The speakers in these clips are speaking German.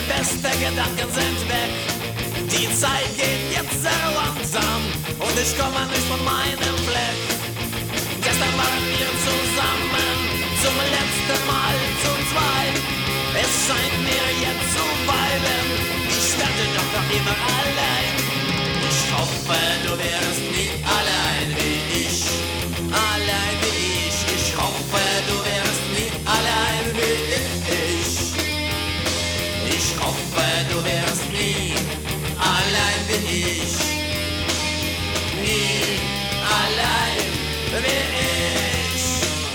beste Gedanken sind weg. Die Zeit geht jetzt sehr langsam und ich komme nicht von meinem Fleck. Gestern waren wir zusammen, zum letzten Mal zu zweit. Es scheint mir jetzt zu weilen, ich werde doch noch immer allein. Ich hoffe, du wärst nie allein wie ich, allein wie ich. Ich hoffe, du wärst nie allein wie ich. Ich hoffe, du wärst nie allein wie ich, nie allein wie ich.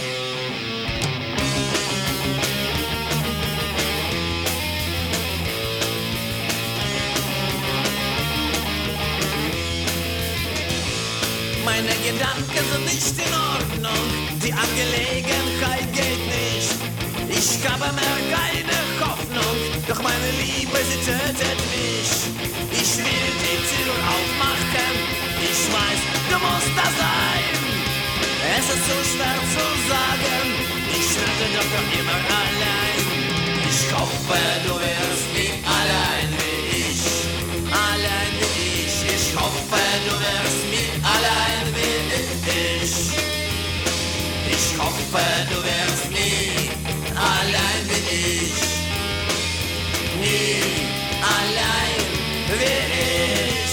Meine Gedanken sind nicht in Ordnung, die Angelegenheit geht nicht. Ich habe mehr keine Hoffnung, doch meine Liebe, sie tötet mich. Ich will die Tür aufmachen, ich weiß, du musst da sein. Es ist so schwer zu sagen, ich werde doch noch immer allein. Ich hoffe, du wärst nie allein wie ich, allein wie ich. Ich hoffe, du wärst nie allein wie ich. Ich hoffe, du wärst nie allein wie ich, nie allein wie ich.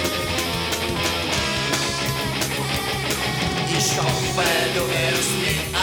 Ich hoffe, du wärst nie